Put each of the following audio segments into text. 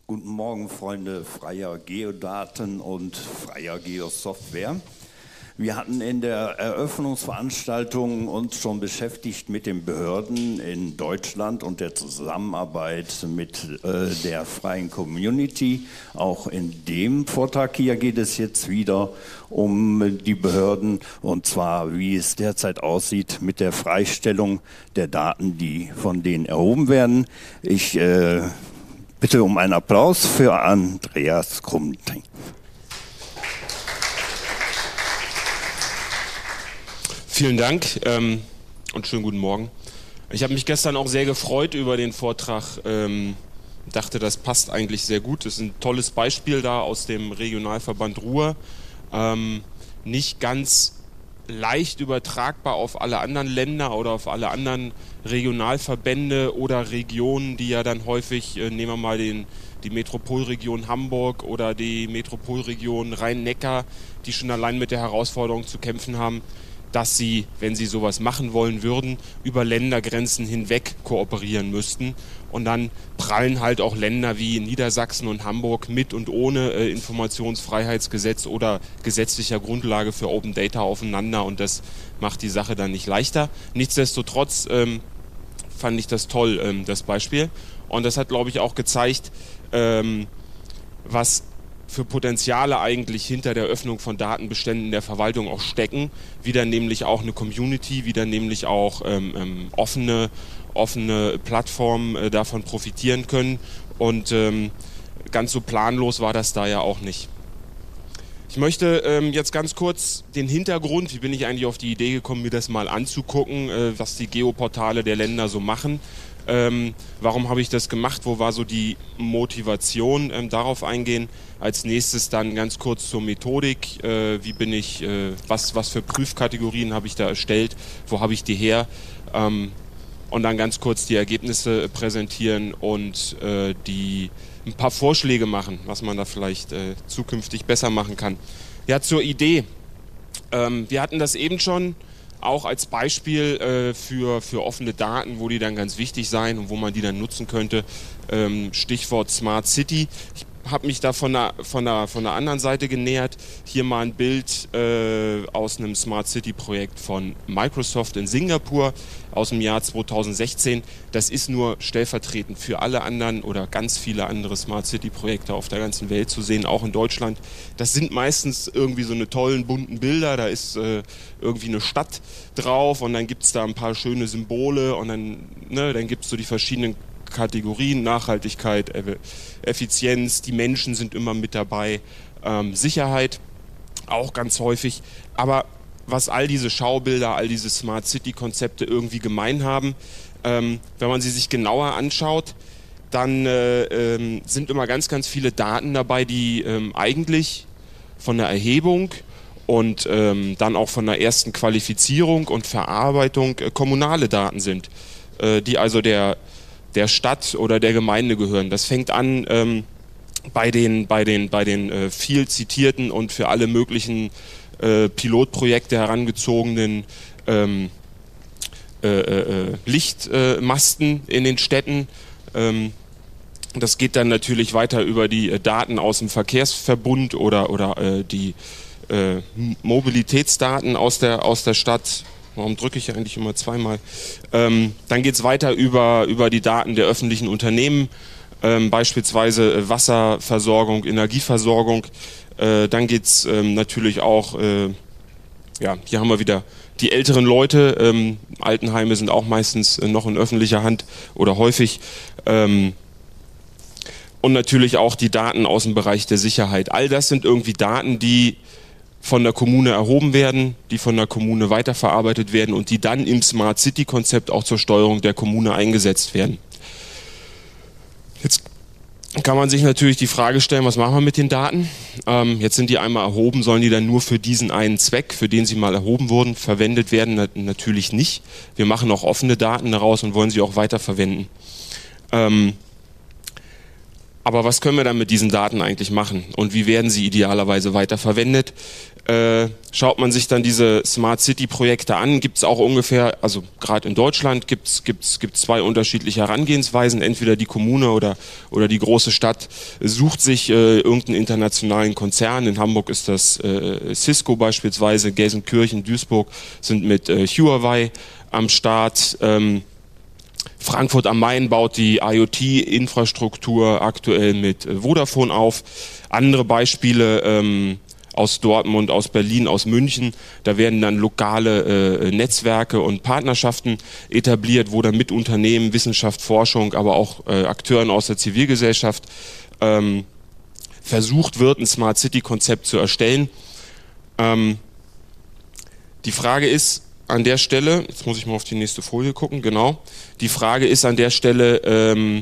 Guten Morgen, Freunde freier Geodaten und freier Geosoftware. Wir hatten in der Eröffnungsveranstaltung uns schon beschäftigt mit den Behörden in Deutschland und der Zusammenarbeit mit der freien Community. Auch in dem Vortrag hier geht es jetzt wieder um die Behörden, und zwar wie es derzeit aussieht mit der Freistellung der Daten, die von denen erhoben werden. Ich bitte um einen Applaus für Andreas Krumting. Vielen Dank und schönen guten Morgen. Ich habe mich gestern auch sehr gefreut über den Vortrag, dachte, das passt eigentlich sehr gut. Das ist ein tolles Beispiel da aus dem Regionalverband Ruhr. Nicht ganz leicht übertragbar auf alle anderen Länder oder auf alle anderen Regionalverbände oder Regionen, die ja dann häufig, nehmen wir mal die Metropolregion Hamburg oder die Metropolregion Rhein-Neckar, die schon allein mit der Herausforderung zu kämpfen haben, dass sie, wenn sie sowas machen wollen würden, über Ländergrenzen hinweg kooperieren müssten. Und dann prallen halt auch Länder wie Niedersachsen und Hamburg mit und ohne Informationsfreiheitsgesetz oder gesetzlicher Grundlage für Open Data aufeinander, und das macht die Sache dann nicht leichter. Nichtsdestotrotz fand ich das toll, das Beispiel. Und das hat, glaube ich, auch gezeigt, was für Potenziale eigentlich hinter der Öffnung von Datenbeständen der Verwaltung auch stecken, wie dann nämlich auch eine Community, wie dann nämlich auch offene Plattformen davon profitieren können, und ganz so planlos war das da ja auch nicht. Ich möchte jetzt ganz kurz den Hintergrund, wie bin ich eigentlich auf die Idee gekommen, mir das mal anzugucken, was die Geoportale der Länder so machen. Warum habe ich das gemacht? Wo war so die Motivation? Darauf eingehen. Als nächstes dann ganz kurz zur Methodik. Wie bin ich? Was für Prüfkategorien habe ich da erstellt? Wo habe ich die her? Und dann ganz kurz die Ergebnisse präsentieren und ein paar Vorschläge machen, was man da vielleicht zukünftig besser machen kann. Ja, zur Idee. Wir hatten das eben schon auch als Beispiel für offene Daten, wo die dann ganz wichtig sein und wo man die dann nutzen könnte. Stichwort Smart City. Ich habe mich da von der anderen Seite genähert. Hier mal ein Bild aus einem Smart City Projekt von Microsoft in Singapur aus dem Jahr 2016. Das ist nur stellvertretend für alle anderen oder ganz viele andere Smart City Projekte auf der ganzen Welt zu sehen, auch in Deutschland. Das sind meistens irgendwie so eine tollen bunten Bilder. Da ist irgendwie eine Stadt drauf und dann gibt es da ein paar schöne Symbole und dann gibt es so die verschiedenen Kategorien: Nachhaltigkeit, Effizienz, die Menschen sind immer mit dabei, Sicherheit auch ganz häufig. Aber was all diese Schaubilder, all diese Smart City Konzepte irgendwie gemein haben, wenn man sie sich genauer anschaut, dann sind immer ganz, ganz viele Daten dabei, die eigentlich von der Erhebung und dann auch von der ersten Qualifizierung und Verarbeitung kommunale Daten sind, die also der Stadt oder der Gemeinde gehören. Das fängt an bei den viel zitierten und für alle möglichen Pilotprojekte herangezogenen Lichtmasten in den Städten. Das geht dann natürlich weiter über die Daten aus dem Verkehrsverbund oder die Mobilitätsdaten aus der Stadt. Warum drücke ich eigentlich immer zweimal? Dann geht es weiter über die Daten der öffentlichen Unternehmen, beispielsweise Wasserversorgung, Energieversorgung. Dann geht es natürlich auch, hier haben wir wieder die älteren Leute. Altenheime sind auch meistens noch in öffentlicher Hand oder häufig. Und natürlich auch die Daten aus dem Bereich der Sicherheit. All das sind irgendwie Daten, die von der Kommune erhoben werden, die von der Kommune weiterverarbeitet werden und die dann im Smart City Konzept auch zur Steuerung der Kommune eingesetzt werden. Jetzt kann man sich natürlich die Frage stellen, was machen wir mit den Daten? Jetzt sind die einmal erhoben, sollen die dann nur für diesen einen Zweck, für den sie mal erhoben wurden, verwendet werden? Natürlich nicht. Wir machen auch offene Daten daraus und wollen sie auch weiterverwenden. Aber was können wir dann mit diesen Daten eigentlich machen und wie werden sie idealerweise weiterverwendet? Schaut man sich dann diese Smart City Projekte an, gibt es auch ungefähr, also gerade in Deutschland gibt's zwei unterschiedliche Herangehensweisen. Entweder die Kommune oder die große Stadt sucht sich irgendeinen internationalen Konzern. In Hamburg ist das Cisco beispielsweise, Gelsenkirchen, Duisburg sind mit Huawei am Start. Frankfurt am Main baut die IoT-Infrastruktur aktuell mit Vodafone auf. Andere Beispiele aus Dortmund, aus Berlin, aus München, da werden dann lokale Netzwerke und Partnerschaften etabliert, wo dann mit Unternehmen, Wissenschaft, Forschung, aber auch Akteuren aus der Zivilgesellschaft versucht wird, ein Smart City-Konzept zu erstellen. Die Frage ist an der Stelle, jetzt muss ich mal auf die nächste Folie gucken, genau, die Frage ist an der Stelle,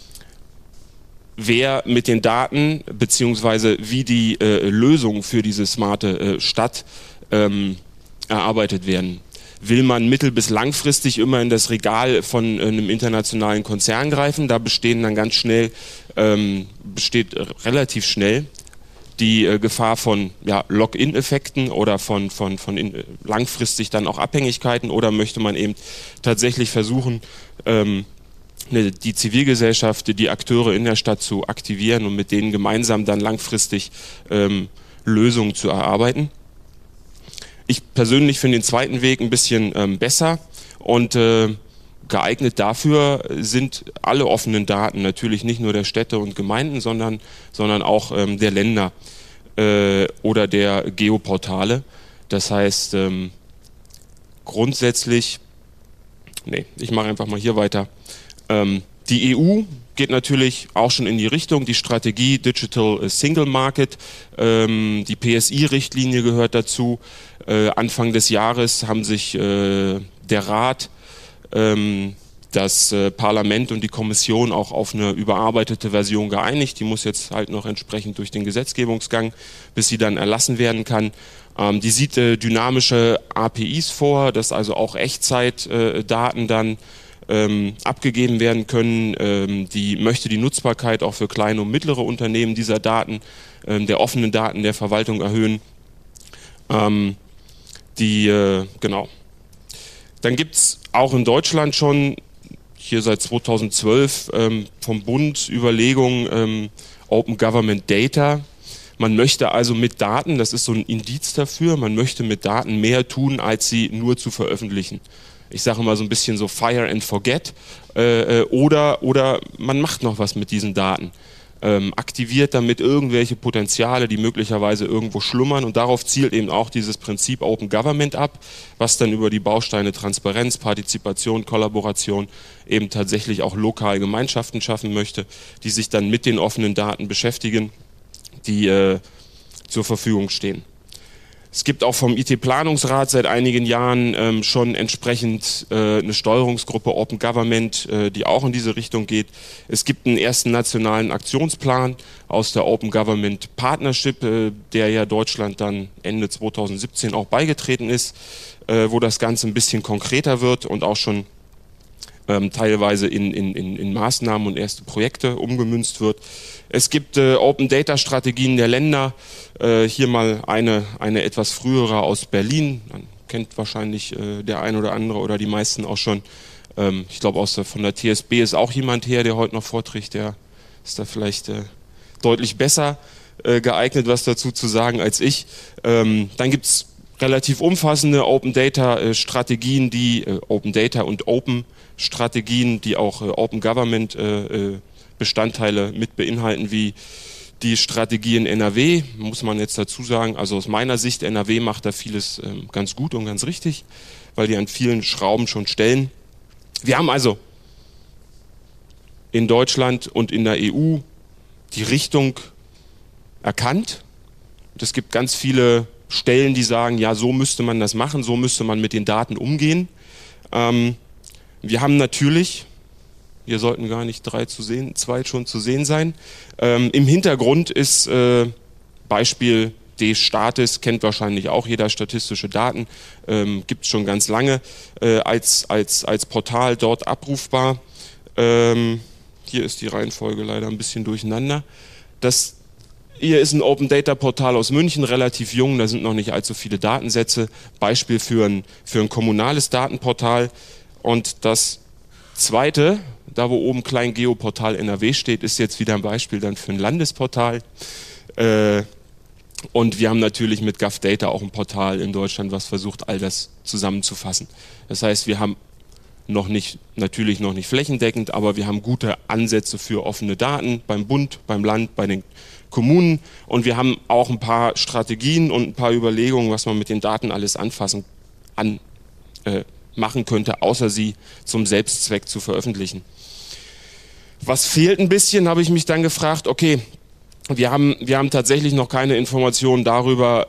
wer mit den Daten beziehungsweise wie die Lösungen für diese smarte Stadt erarbeitet werden. Will man mittel- bis langfristig immer in das Regal von einem internationalen Konzern greifen? Da besteht relativ schnell die Gefahr von Lock-in-Effekten oder von langfristig dann auch Abhängigkeiten, oder möchte man eben tatsächlich versuchen, die Zivilgesellschaft, die Akteure in der Stadt zu aktivieren und mit denen gemeinsam dann langfristig Lösungen zu erarbeiten. Ich persönlich finde den zweiten Weg ein bisschen besser und geeignet dafür sind alle offenen Daten, natürlich nicht nur der Städte und Gemeinden, sondern auch der Länder oder der Geoportale. Das heißt, grundsätzlich, ich mache einfach mal hier weiter. Die EU geht natürlich auch schon in die Richtung, die Strategie Digital Single Market, die PSI-Richtlinie gehört dazu. Anfang des Jahres haben sich der Rat, das Parlament und die Kommission auch auf eine überarbeitete Version geeinigt. Die muss jetzt halt noch entsprechend durch den Gesetzgebungsgang, bis sie dann erlassen werden kann. Die sieht dynamische APIs vor, dass also auch Echtzeitdaten dann abgegeben werden können. Die möchte die Nutzbarkeit auch für kleine und mittlere Unternehmen dieser Daten, der offenen Daten der Verwaltung erhöhen. Genau. Dann gibt es auch in Deutschland schon, hier seit 2012, vom Bund Überlegungen, Open Government Data. Man möchte also mit Daten, das ist so ein Indiz dafür, man möchte mit Daten mehr tun, als sie nur zu veröffentlichen. Ich sage mal so ein bisschen so Fire and Forget, oder man macht noch was mit diesen Daten, aktiviert damit irgendwelche Potenziale, die möglicherweise irgendwo schlummern, und darauf zielt eben auch dieses Prinzip Open Government ab, was dann über die Bausteine Transparenz, Partizipation, Kollaboration eben tatsächlich auch lokal Gemeinschaften schaffen möchte, die sich dann mit den offenen Daten beschäftigen, die zur Verfügung stehen. Es gibt auch vom IT-Planungsrat seit einigen Jahren schon entsprechend eine Steuerungsgruppe Open Government, die auch in diese Richtung geht. Es gibt einen ersten nationalen Aktionsplan aus der Open Government Partnership, der ja Deutschland dann Ende 2017 auch beigetreten ist, wo das Ganze ein bisschen konkreter wird und auch schon teilweise in Maßnahmen und erste Projekte umgemünzt wird. Es gibt Open Data Strategien der Länder, hier mal eine etwas frühere aus Berlin, man kennt wahrscheinlich der ein oder andere oder die meisten auch schon. Ich glaube von der TSB ist auch jemand her, der heute noch vorträgt, der ist da vielleicht deutlich besser geeignet, was dazu zu sagen als ich. Dann gibt es relativ umfassende Open Data Strategien, die Open Data und Open Strategien, die auch Open Government Bestandteile mit beinhalten, wie die Strategie in NRW, muss man jetzt dazu sagen. Also aus meiner Sicht, NRW macht da vieles ganz gut und ganz richtig, weil die an vielen Schrauben schon stellen. Wir haben also in Deutschland und in der EU die Richtung erkannt. Und es gibt ganz viele Stellen, die sagen, ja, so müsste man das machen, so müsste man mit den Daten umgehen. Wir haben natürlich, hier sollten gar nicht 2 schon zu sehen sein, im Hintergrund ist Beispiel D-Statis, kennt wahrscheinlich auch jeder, statistische Daten, gibt es schon ganz lange als Portal dort abrufbar. Hier ist die Reihenfolge leider ein bisschen durcheinander. Das Hier ist ein Open Data Portal aus München, relativ jung, da sind noch nicht allzu viele Datensätze. Beispiel für ein kommunales Datenportal. Und das zweite, da wo oben Klein Geoportal NRW steht, ist jetzt wieder ein Beispiel dann für ein Landesportal. Und wir haben natürlich mit GovData auch ein Portal in Deutschland, was versucht, all das zusammenzufassen. Das heißt, wir haben natürlich noch nicht flächendeckend, aber wir haben gute Ansätze für offene Daten beim Bund, beim Land, bei den Kommunen, und wir haben auch ein paar Strategien und ein paar Überlegungen, was man mit den Daten alles machen könnte, außer sie zum Selbstzweck zu veröffentlichen. Was fehlt ein bisschen, habe ich mich dann gefragt, okay, wir haben tatsächlich noch keine Informationen darüber,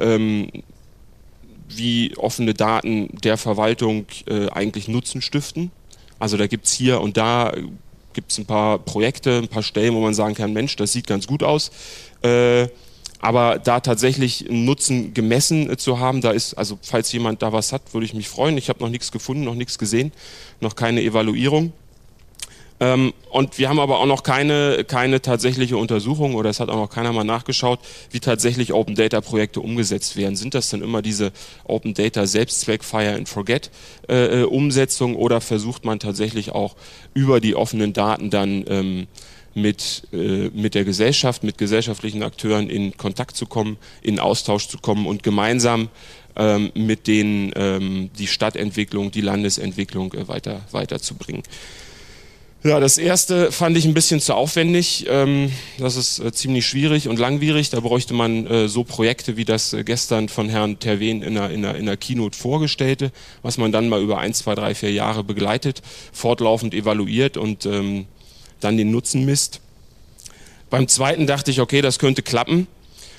wie offene Daten der Verwaltung eigentlich Nutzen stiften. Also da gibt es hier und da gibt's ein paar Projekte, ein paar Stellen, wo man sagen kann, Mensch, das sieht ganz gut aus. Aber da tatsächlich einen Nutzen gemessen zu haben, da ist, also falls jemand da was hat, würde ich mich freuen. Ich habe noch nichts gefunden, noch nichts gesehen, noch keine Evaluierung. Und wir haben aber auch noch keine tatsächliche Untersuchung, oder es hat auch noch keiner mal nachgeschaut, wie tatsächlich Open Data Projekte umgesetzt werden. Sind das dann immer diese Open Data Selbstzweck Fire and Forget Umsetzung, oder versucht man tatsächlich auch über die offenen Daten dann mit der Gesellschaft, mit gesellschaftlichen Akteuren in Kontakt zu kommen, in Austausch zu kommen und gemeinsam mit denen die Stadtentwicklung, die Landesentwicklung weiterzubringen. Ja, das erste fand ich ein bisschen zu aufwendig. Das ist ziemlich schwierig und langwierig. Da bräuchte man so Projekte wie das gestern von Herrn Terwen in der Keynote vorgestellte, was man dann mal über 1, 2, 3, 4 Jahre begleitet, fortlaufend evaluiert und dann den Nutzen misst. Beim zweiten dachte ich, okay, das könnte klappen.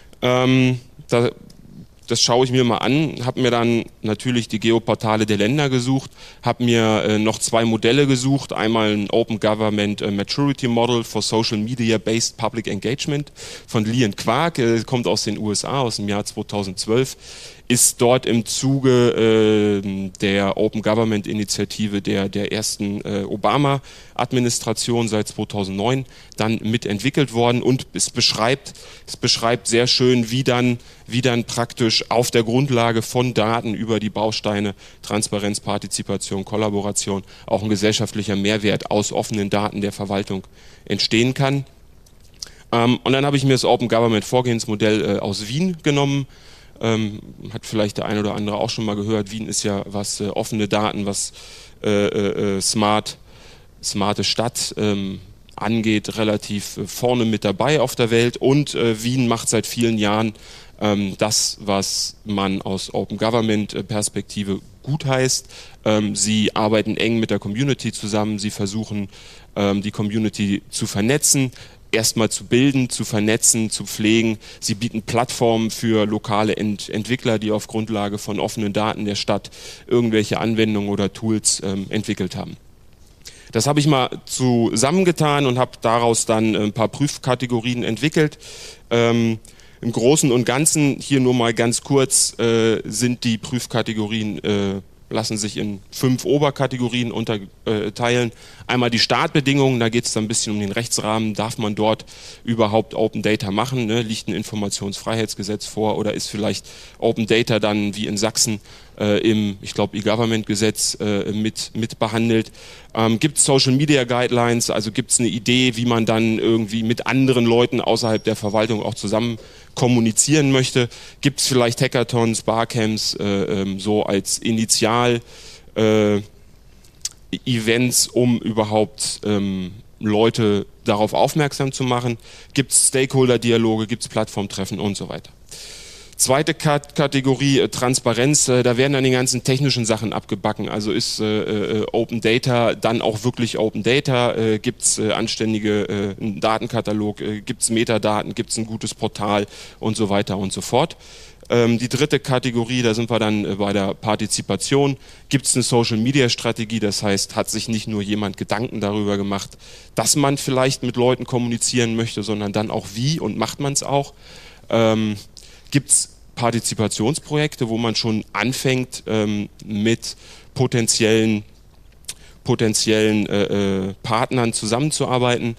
Das schaue ich mir mal an, habe mir dann natürlich die Geoportale der Länder gesucht, habe mir noch 2 Modelle gesucht, einmal ein Open Government Maturity Model for Social Media Based Public Engagement von Lee & Quark, kommt aus den USA, aus dem Jahr 2012, ist dort im Zuge der Open Government Initiative der ersten Obama-Administration seit 2009 dann mitentwickelt worden, und es beschreibt sehr schön, wie dann praktisch auf der Grundlage von Daten über die Bausteine Transparenz, Partizipation, Kollaboration auch ein gesellschaftlicher Mehrwert aus offenen Daten der Verwaltung entstehen kann. Und dann habe ich mir das Open Government Vorgehensmodell aus Wien genommen. Hat vielleicht der eine oder andere auch schon mal gehört. Wien ist ja, was offene Daten, was smarte Stadt angeht, relativ vorne mit dabei auf der Welt, und Wien macht seit vielen Jahren das, was man aus Open Government Perspektive gut heißt. Sie arbeiten eng mit der Community zusammen, sie versuchen die Community zu vernetzen, erstmal zu bilden, zu vernetzen, zu pflegen. Sie bieten Plattformen für lokale Entwickler, die auf Grundlage von offenen Daten der Stadt irgendwelche Anwendungen oder Tools entwickelt haben. Das habe ich mal zusammengetan und habe daraus dann ein paar Prüfkategorien entwickelt. Im Großen und Ganzen, hier nur mal ganz kurz, sind die Prüfkategorien lassen sich in 5 Oberkategorien unterteilen. Einmal die Startbedingungen, da geht es dann ein bisschen um den Rechtsrahmen. Darf man dort überhaupt Open Data machen? Ne? Liegt ein Informationsfreiheitsgesetz vor, oder ist vielleicht Open Data dann wie in Sachsen im, ich glaube, E-Government-Gesetz mit behandelt? Gibt es Social Media Guidelines, also gibt es eine Idee, wie man dann irgendwie mit anderen Leuten außerhalb der Verwaltung auch zusammen kommunizieren möchte? Gibt es vielleicht Hackathons, Barcamps, so als Initial-Events, um überhaupt Leute darauf aufmerksam zu machen? Gibt es Stakeholder-Dialoge, gibt es Plattformtreffen und so weiter? Zweite Kategorie, Transparenz, da werden dann die ganzen technischen Sachen abgebacken. Also ist Open Data dann auch wirklich Open Data? Gibt es anständige einen Datenkatalog? Gibt es Metadaten? Gibt es ein gutes Portal? Und so weiter und so fort. Die dritte Kategorie, da sind wir dann bei der Partizipation. Gibt es eine Social-Media-Strategie? Das heißt, hat sich nicht nur jemand Gedanken darüber gemacht, dass man vielleicht mit Leuten kommunizieren möchte, sondern dann auch wie, und macht man es auch? Gibt es Partizipationsprojekte, wo man schon anfängt, mit potenziellen Partnern zusammenzuarbeiten?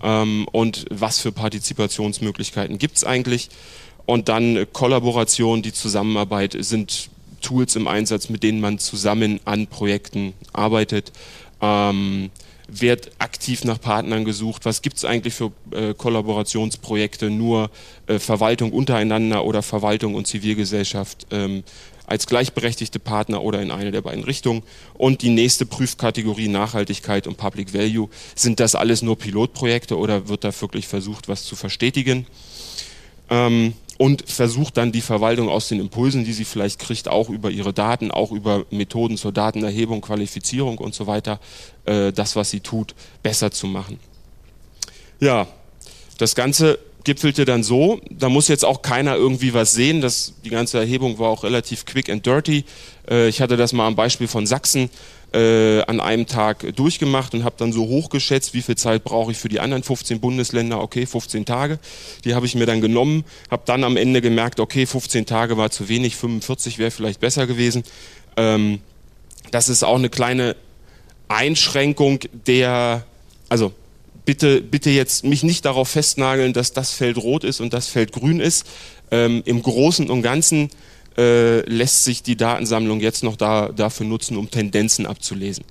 und was für Partizipationsmöglichkeiten gibt es eigentlich. Und dann Kollaboration, die Zusammenarbeit, sind Tools im Einsatz, mit denen man zusammen an Projekten arbeitet. Wird aktiv nach Partnern gesucht, was gibt es eigentlich für Kollaborationsprojekte, nur Verwaltung untereinander oder Verwaltung und Zivilgesellschaft als gleichberechtigte Partner oder in eine der beiden Richtungen. Und die nächste Prüfkategorie Nachhaltigkeit und Public Value, sind das alles nur Pilotprojekte oder wird da wirklich versucht, was zu verstetigen? Und versucht dann die Verwaltung aus den Impulsen, die sie vielleicht kriegt, auch über ihre Daten, auch über Methoden zur Datenerhebung, Qualifizierung und so weiter, das, was sie tut, besser zu machen. Ja, das Ganze gipfelte dann so, da muss jetzt auch keiner irgendwie was sehen, die ganze Erhebung war auch relativ quick and dirty. Ich hatte das mal am Beispiel von Sachsen an einem Tag durchgemacht und habe dann so hochgeschätzt, wie viel Zeit brauche ich für die anderen 15 Bundesländer, okay, 15 Tage. Die habe ich mir dann genommen, habe dann am Ende gemerkt, okay, 15 Tage war zu wenig, 45 wäre vielleicht besser gewesen. Das ist auch eine kleine Einschränkung also bitte jetzt mich nicht darauf festnageln, dass das Feld rot ist und das Feld grün ist. Im Großen und Ganzen lässt sich die Datensammlung jetzt noch dafür nutzen, um Tendenzen abzulesen.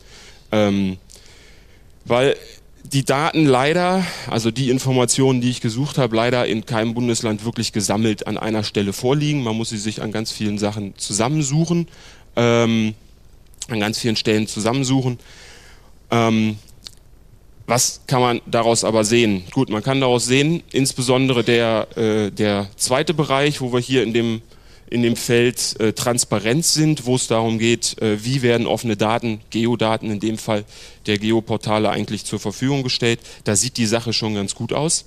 Weil die Daten leider, also die Informationen, die ich gesucht habe, leider in keinem Bundesland wirklich gesammelt an einer Stelle vorliegen. Man muss sie sich an ganz vielen Sachen zusammensuchen, an ganz vielen Stellen zusammensuchen. Was kann man daraus aber sehen? Gut, man kann daraus sehen, insbesondere der zweite Bereich, wo wir hier in dem Feld Transparenz sind, wo es darum geht, wie werden offene Daten, Geodaten in dem Fall der Geoportale eigentlich zur Verfügung gestellt. Da sieht die Sache schon ganz gut aus.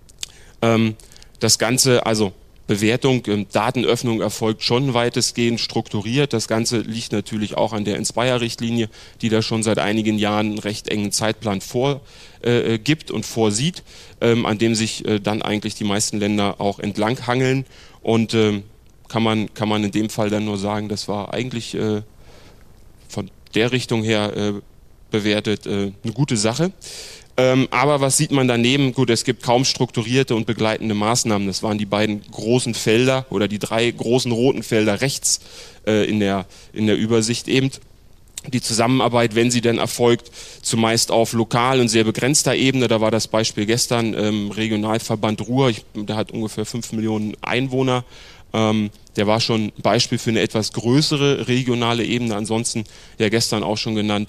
Das Ganze, also Bewertung, Datenöffnung erfolgt schon weitestgehend strukturiert. Das Ganze liegt natürlich auch an der Inspire-Richtlinie, die da schon seit einigen Jahren einen recht engen Zeitplan vorgibt und vorsieht, an dem sich dann eigentlich die meisten Länder auch entlang hangeln. Und kann man in dem Fall dann nur sagen, das war eigentlich von der Richtung her bewertet eine gute Sache. Aber was sieht man daneben? Gut, es gibt kaum strukturierte und begleitende Maßnahmen. Das waren die beiden großen Felder oder die 3 großen roten Felder rechts in der Übersicht eben. Die Zusammenarbeit, wenn sie denn erfolgt, zumeist auf lokal und sehr begrenzter Ebene. Da war das Beispiel gestern Regionalverband Ruhr, der hat ungefähr 5 Millionen Einwohner. Der war schon ein Beispiel für eine etwas größere regionale Ebene. Ansonsten, ja gestern auch schon genannt,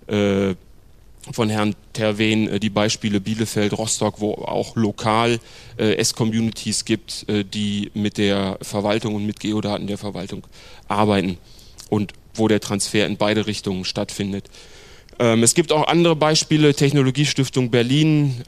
von Herrn Terwen die Beispiele Bielefeld, Rostock, wo auch lokal S-Communities gibt, die mit der Verwaltung und mit Geodaten der Verwaltung arbeiten und wo der Transfer in beide Richtungen stattfindet. Es gibt auch andere Beispiele, Technologiestiftung Berlin,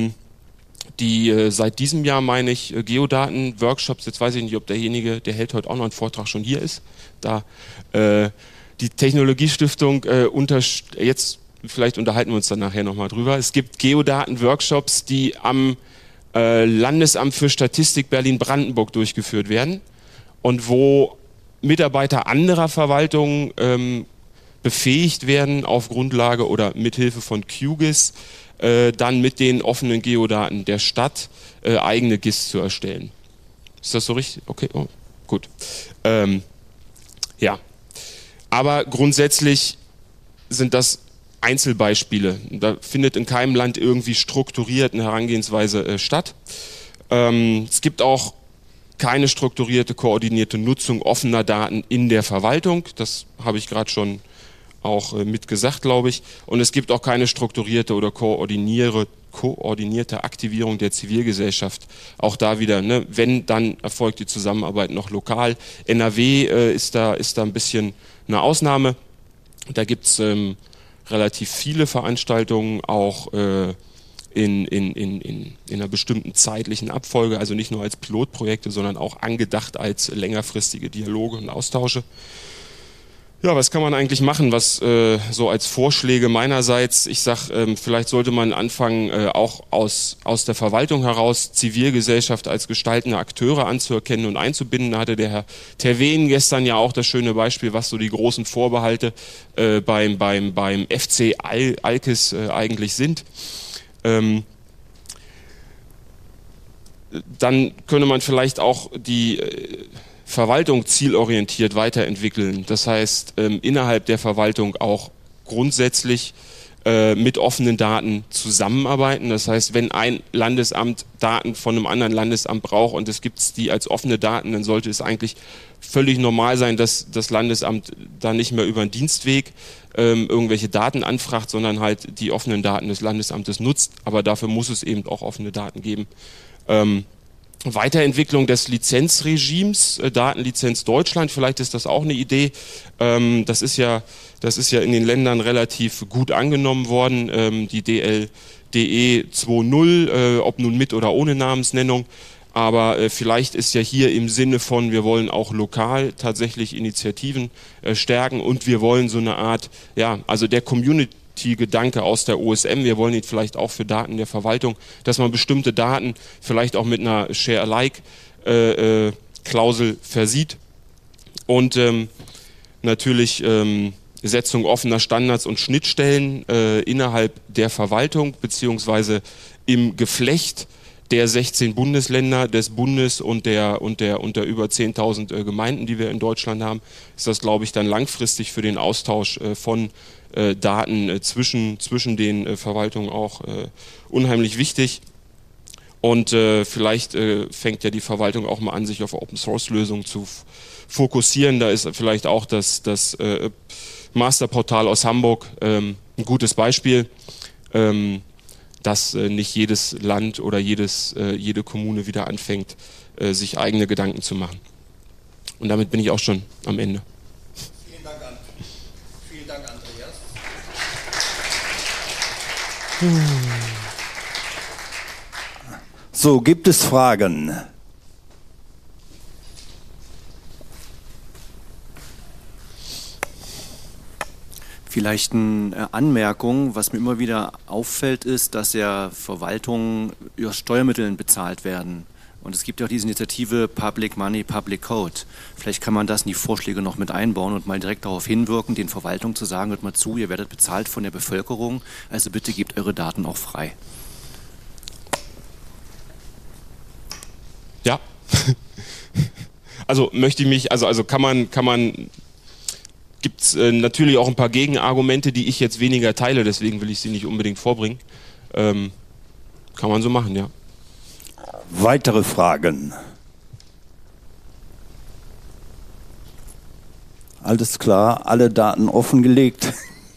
die seit diesem Jahr, meine ich, Geodaten-Workshops, jetzt weiß ich nicht, ob derjenige, der hält heute auch noch einen Vortrag, schon hier ist, da die Technologiestiftung jetzt vielleicht unterhalten wir uns dann nachher nochmal drüber. Es gibt Geodaten-Workshops, die am Landesamt für Statistik Berlin-Brandenburg durchgeführt werden und wo Mitarbeiter anderer Verwaltungen befähigt werden, auf Grundlage oder mithilfe von QGIS dann mit den offenen Geodaten der Stadt eigene GIS zu erstellen. Ist das so richtig? Okay, oh, gut. Ja, aber grundsätzlich sind das Einzelbeispiele. Da findet in keinem Land irgendwie strukturiert eine Herangehensweise statt. Es gibt auch keine strukturierte, koordinierte Nutzung offener Daten in der Verwaltung. Das habe ich gerade schon auch mitgesagt, glaube ich. Und es gibt auch keine strukturierte oder koordinierte Aktivierung der Zivilgesellschaft. Auch da wieder, ne, wenn, dann erfolgt die Zusammenarbeit noch lokal. NRW ist da ein bisschen eine Ausnahme. Da gibt es relativ viele Veranstaltungen, auch in einer bestimmten zeitlichen Abfolge, also nicht nur als Pilotprojekte, sondern auch angedacht als längerfristige Dialoge und Austausche. Ja, was kann man eigentlich machen, was so als Vorschläge meinerseits, ich sag, vielleicht sollte man anfangen, auch aus der Verwaltung heraus Zivilgesellschaft als gestaltende Akteure anzuerkennen und einzubinden. Da hatte der Herr Terwen gestern ja auch das schöne Beispiel, was so die großen Vorbehalte beim FC Alkes eigentlich sind. Dann könnte man vielleicht auch die Verwaltung zielorientiert weiterentwickeln. Das heißt, innerhalb der Verwaltung auch grundsätzlich mit offenen Daten zusammenarbeiten. Das heißt, wenn ein Landesamt Daten von einem anderen Landesamt braucht und es gibt die als offene Daten, dann sollte es eigentlich völlig normal sein, dass das Landesamt da nicht mehr über einen Dienstweg irgendwelche Daten anfragt, sondern halt die offenen Daten des Landesamtes nutzt. Aber dafür muss es eben auch offene Daten geben. Weiterentwicklung des Lizenzregimes, Datenlizenz Deutschland, vielleicht ist das auch eine Idee. Das ist ja in den Ländern relativ gut angenommen worden, die DLDE 2.0, ob nun mit oder ohne Namensnennung. Aber vielleicht ist ja hier im Sinne von, wir wollen auch lokal tatsächlich Initiativen stärken und wir wollen so eine Art, ja, also der Community-Gedanke aus der OSM, wir wollen ihn vielleicht auch für Daten der Verwaltung, dass man bestimmte Daten vielleicht auch mit einer Share-alike-Klausel versieht und natürlich Setzung offener Standards und Schnittstellen innerhalb der Verwaltung beziehungsweise im Geflecht der 16 Bundesländer, des Bundes und der über 10.000 Gemeinden, die wir in Deutschland haben, ist das, glaube ich, dann langfristig für den Austausch von Daten zwischen den Verwaltungen auch unheimlich wichtig. Und vielleicht fängt ja die Verwaltung auch mal an, sich auf Open-Source-Lösungen zu fokussieren. Da ist vielleicht auch das Masterportal aus Hamburg ein gutes Beispiel. Dass nicht jedes Land oder jede Kommune wieder anfängt, sich eigene Gedanken zu machen. Und damit bin ich auch schon am Ende. Vielen Dank, Andreas. So, gibt es Fragen? Vielleicht eine Anmerkung, was mir immer wieder auffällt, ist, dass ja Verwaltungen über Steuermitteln bezahlt werden. Und es gibt ja auch diese Initiative Public Money, Public Code. Vielleicht kann man das in die Vorschläge noch mit einbauen und mal direkt darauf hinwirken, den Verwaltungen zu sagen, hört mal zu, ihr werdet bezahlt von der Bevölkerung, also bitte gebt eure Daten auch frei. Ja. Also möchte ich mich, also kann man gibt es natürlich auch ein paar Gegenargumente, die ich jetzt weniger teile, deswegen will ich sie nicht unbedingt vorbringen. Kann man so machen, ja. Weitere Fragen? Alles klar, alle Daten offengelegt.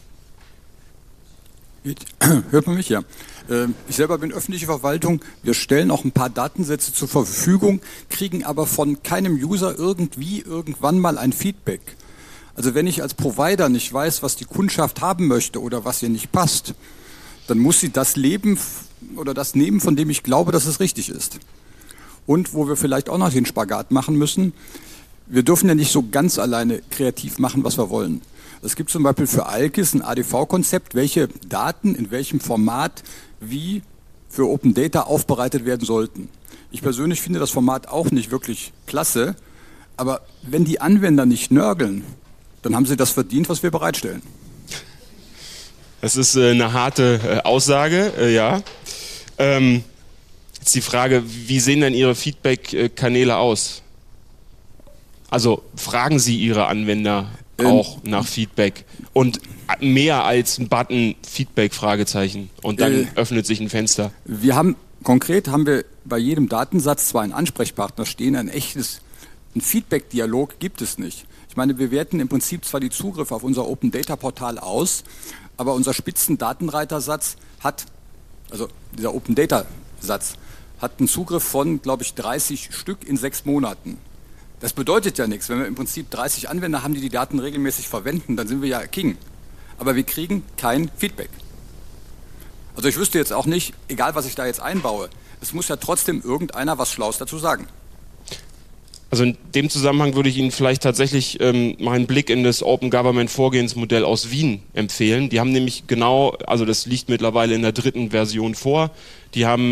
Hört man mich? Ja. Ich selber bin öffentliche Verwaltung. Wir stellen auch ein paar Datensätze zur Verfügung, kriegen aber von keinem User irgendwann mal ein Feedback. Also wenn ich als Provider nicht weiß, was die Kundschaft haben möchte oder was ihr nicht passt, dann muss sie das leben oder das nehmen, von dem ich glaube, dass es richtig ist. Und wo wir vielleicht auch noch den Spagat machen müssen, wir dürfen ja nicht so ganz alleine kreativ machen, was wir wollen. Es gibt zum Beispiel für ALKIS ein ADV-Konzept, welche Daten in welchem Format wie für Open Data aufbereitet werden sollten. Ich persönlich finde das Format auch nicht wirklich klasse, aber wenn die Anwender nicht nörgeln, dann haben sie das verdient, was wir bereitstellen. Das ist eine harte Aussage, ja. Jetzt die Frage, wie sehen denn Ihre Feedback-Kanäle aus? Also fragen Sie Ihre Anwender auch nach Feedback und mehr als ein Button Feedback Fragezeichen und dann öffnet sich ein Fenster. Konkret haben wir bei jedem Datensatz zwar einen Ansprechpartner stehen, ein Feedback-Dialog gibt es nicht. Ich meine, wir werten im Prinzip zwar die Zugriffe auf unser Open Data Portal aus, aber unser Spitzendatenreitersatz also dieser Open Data Satz, hat einen Zugriff von, glaube ich, 30 Stück in 6 Monaten. Das bedeutet ja nichts. Wenn wir im Prinzip 30 Anwender haben, die die Daten regelmäßig verwenden, dann sind wir ja King. Aber wir kriegen kein Feedback. Also ich wüsste jetzt auch nicht, egal was ich da jetzt einbaue, es muss ja trotzdem irgendeiner was Schlaues dazu sagen. Also in dem Zusammenhang würde ich Ihnen vielleicht tatsächlich mal einen Blick in das Open Government Vorgehensmodell aus Wien empfehlen. Die haben nämlich genau, also das liegt mittlerweile in der 3. Version vor. Die haben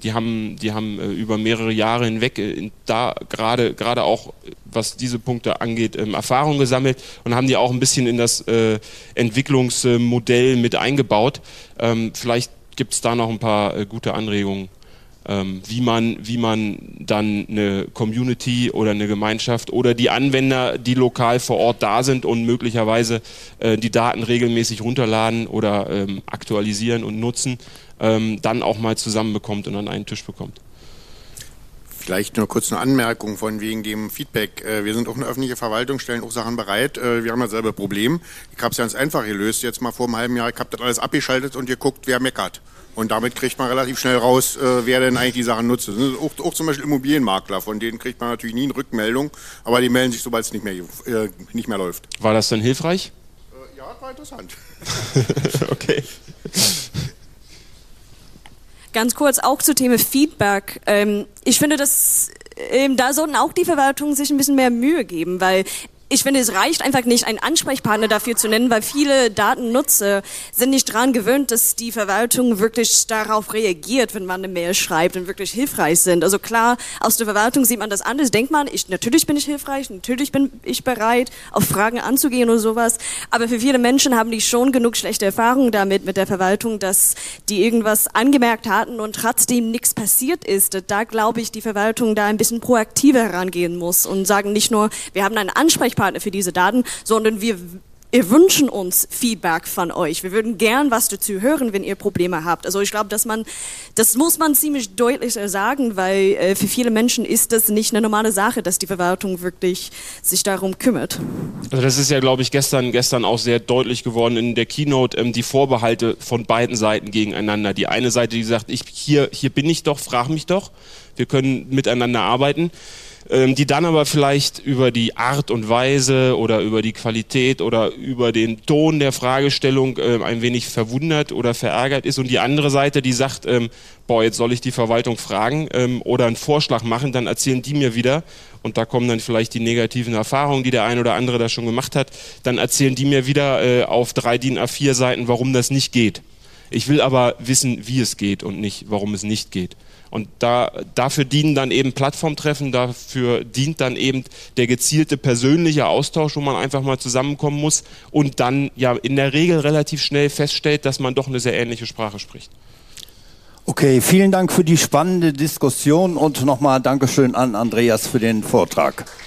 über mehrere Jahre hinweg da gerade auch, was diese Punkte angeht, Erfahrung gesammelt und haben die auch ein bisschen in das Entwicklungsmodell mit eingebaut. Vielleicht gibt es da noch ein paar gute Anregungen, wie man dann eine Community oder eine Gemeinschaft oder die Anwender, die lokal vor Ort da sind und möglicherweise die Daten regelmäßig runterladen oder aktualisieren und nutzen, dann auch mal zusammenbekommt und an einen Tisch bekommt. Vielleicht nur kurz eine Anmerkung von wegen dem Feedback. Wir sind auch eine öffentliche Verwaltung, stellen auch Sachen bereit. Wir haben dasselbe Problem. Ich habe es ganz einfach gelöst. Jetzt mal vor einem halben Jahr, ich habe das alles abgeschaltet und geguckt, wer meckert. Und damit kriegt man relativ schnell raus, wer denn eigentlich die Sachen nutzt. Auch zum Beispiel Immobilienmakler, von denen kriegt man natürlich nie eine Rückmeldung, aber die melden sich, sobald es nicht mehr läuft. War das dann hilfreich? Ja, war interessant. Okay. Ganz kurz auch zu Thema Feedback. Ich finde, dass da sollten auch die Verwaltungen sich ein bisschen mehr Mühe geben, weil ich finde, es reicht einfach nicht, einen Ansprechpartner dafür zu nennen, weil viele Datennutzer sind nicht daran gewöhnt, dass die Verwaltung wirklich darauf reagiert, wenn man eine Mail schreibt und wirklich hilfreich sind. Also klar, aus der Verwaltung sieht man das anders, denkt man, natürlich bin ich hilfreich, natürlich bin ich bereit, auf Fragen anzugehen oder sowas. Aber für viele Menschen haben die schon genug schlechte Erfahrungen damit, mit der Verwaltung, dass die irgendwas angemerkt hatten und trotzdem nichts passiert ist. Da glaube ich, die Verwaltung da ein bisschen proaktiver herangehen muss und sagen nicht nur, wir haben einen Ansprechpartner für diese Daten, sondern wir wünschen uns Feedback von euch. Wir würden gern was dazu hören, wenn ihr Probleme habt. Also ich glaube, das muss man ziemlich deutlich sagen, weil für viele Menschen ist das nicht eine normale Sache, dass die Verwaltung wirklich sich darum kümmert. Also das ist ja, glaube ich, gestern auch sehr deutlich geworden in der Keynote, die Vorbehalte von beiden Seiten gegeneinander. Die eine Seite, die sagt, hier bin ich doch, frag mich doch, wir können miteinander arbeiten. Die dann aber vielleicht über die Art und Weise oder über die Qualität oder über den Ton der Fragestellung ein wenig verwundert oder verärgert ist. Und die andere Seite, die sagt, jetzt soll ich die Verwaltung fragen oder einen Vorschlag machen, dann erzählen die mir wieder, und da kommen dann vielleicht die negativen Erfahrungen, die der ein oder andere da schon gemacht hat, dann erzählen die mir wieder auf 3 DIN A4 Seiten, warum das nicht geht. Ich will aber wissen, wie es geht und nicht, warum es nicht geht. Und dafür dienen dann eben Plattformtreffen, dafür dient dann eben der gezielte persönliche Austausch, wo man einfach mal zusammenkommen muss und dann ja in der Regel relativ schnell feststellt, dass man doch eine sehr ähnliche Sprache spricht. Okay, vielen Dank für die spannende Diskussion und nochmal Dankeschön an Andreas für den Vortrag.